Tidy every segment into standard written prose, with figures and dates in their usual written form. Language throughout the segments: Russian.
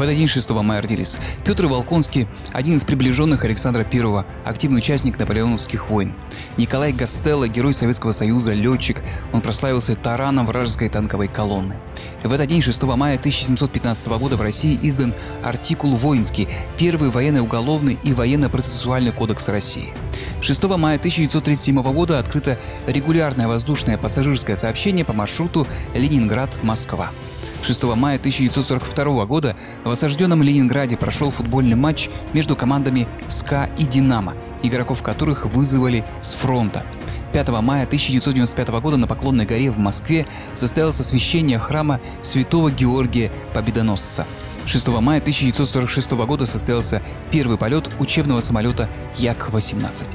В этот день 6 мая родились Петр Волконский, один из приближенных Александра I, активный участник наполеоновских войн. Николай Гастелло, герой Советского Союза, летчик. Он прославился тараном вражеской танковой колонны. В этот день 6 мая 1715 года в России издан артикул «Воинский», первый военно-уголовный и военно-процессуальный кодекс России. 6 мая 1937 года открыто регулярное воздушное пассажирское сообщение по маршруту Ленинград-Москва. 6 мая 1942 года в осажденном Ленинграде прошел футбольный матч между командами «СКА» и «Динамо», игроков которых вызвали с фронта. 5 мая 1995 года на Поклонной горе в Москве состоялось освящение храма Святого Георгия Победоносца. 6 мая 1946 года состоялся первый полет учебного самолета Як-18.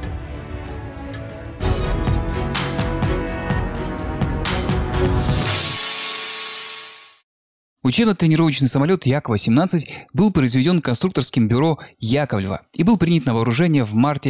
Учебно-тренировочный самолет Як-18 был произведен конструкторским бюро Яковлева и был принят на вооружение в марте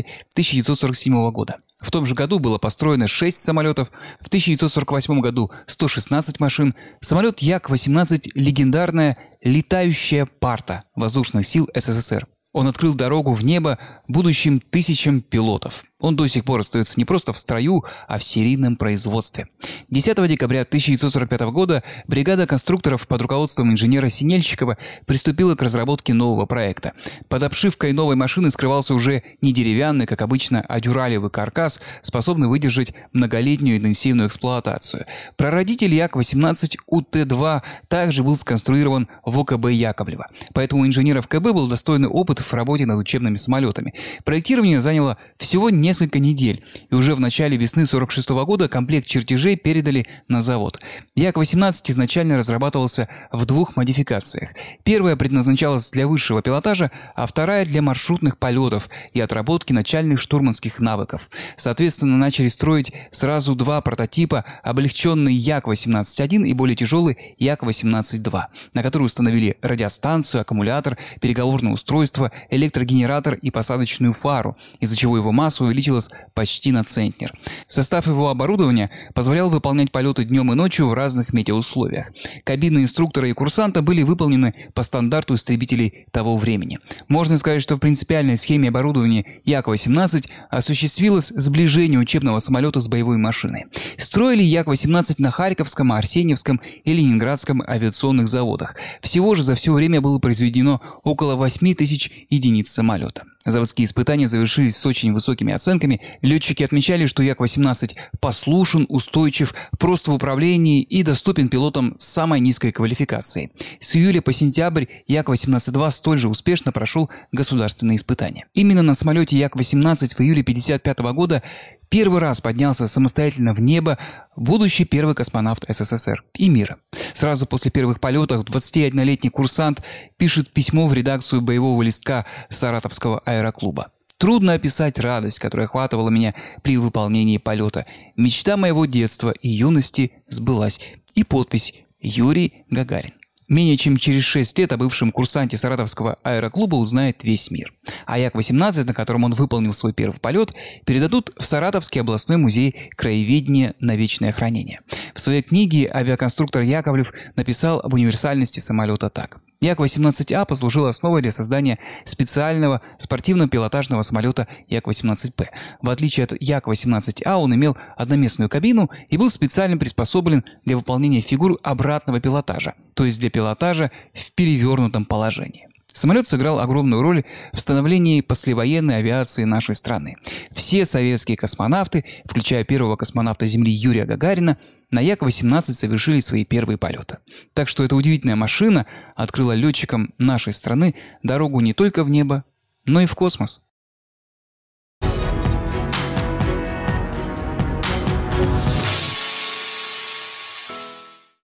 1947 года. В том же году было построено 6 самолетов, в 1948 году 116 машин. Самолет Як-18 – легендарная летающая парта воздушных сил СССР. Он открыл дорогу в небо будущим тысячам пилотов. Он до сих пор остается не просто в строю, а в серийном производстве. 10 декабря 1945 года бригада конструкторов под руководством инженера Синельщикова приступила к разработке нового проекта. Под обшивкой новой машины скрывался уже не деревянный, как обычно, а дюралевый каркас, способный выдержать многолетнюю интенсивную эксплуатацию. Прародитель Як-18 УТ-2 также был сконструирован в ОКБ Яковлева. Поэтому у инженеров КБ был достойный опыт в работе над учебными самолетами. Проектирование заняло всего несколько недель, и уже в начале весны 1946 года комплект чертежей передали на завод. Як-18 изначально разрабатывался в 2 модификациях. Первая предназначалась для высшего пилотажа, а вторая для маршрутных полетов и отработки начальных штурманских навыков. Соответственно, начали строить сразу 2 прототипа: облегченный Як-18-1 и более тяжелый Як-18-2, на который установили радиостанцию, аккумулятор, переговорное устройство, электрогенератор и посадочную фару, из-за чего его масса увеличилась почти на центнер. Состав его оборудования позволял выполнять полеты днем и ночью в разных метеоусловиях. Кабины инструктора и курсанта были выполнены по стандарту истребителей того времени. Можно сказать, что в принципиальной схеме оборудования Як-18 осуществилось сближение учебного самолета с боевой машиной. Строили Як-18 на Харьковском, Арсеньевском и Ленинградском авиационных заводах. Всего же за все время было произведено около 8000 единиц самолета. Заводские испытания завершились с очень высокими оценками. Летчики отмечали, что Як-18 послушен, устойчив, прост в управлении и доступен пилотам с самой низкой квалификацией. С июля по сентябрь Як-18-2 столь же успешно прошел государственные испытания. Именно на самолете Як-18 в июле 1955 года первый раз поднялся самостоятельно в небо будущий первый космонавт СССР и мира. Сразу после первых полетов 21-летний курсант пишет письмо в редакцию боевого листка Саратовского аэроклуба. Трудно описать радость, которая охватывала меня при выполнении полета. Мечта моего детства и юности сбылась. И подпись «Юрий Гагарин». Менее чем через 6 лет о бывшем курсанте Саратовского аэроклуба узнает весь мир. А Як-18, на котором он выполнил свой первый полет, передадут в Саратовский областной музей краеведения на вечное хранение. В своей книге авиаконструктор Яковлев написал об универсальности самолета так. Як-18А послужил основой для создания специального спортивно-пилотажного самолета Як-18П. В отличие от Як-18А он имел одноместную кабину и был специально приспособлен для выполнения фигур обратного пилотажа, то есть для пилотажа в перевернутом положении. Самолет сыграл огромную роль в становлении послевоенной авиации нашей страны. Все советские космонавты, включая первого космонавта Земли Юрия Гагарина, на Як-18 совершили свои первые полеты. Так что эта удивительная машина открыла летчикам нашей страны дорогу не только в небо, но и в космос.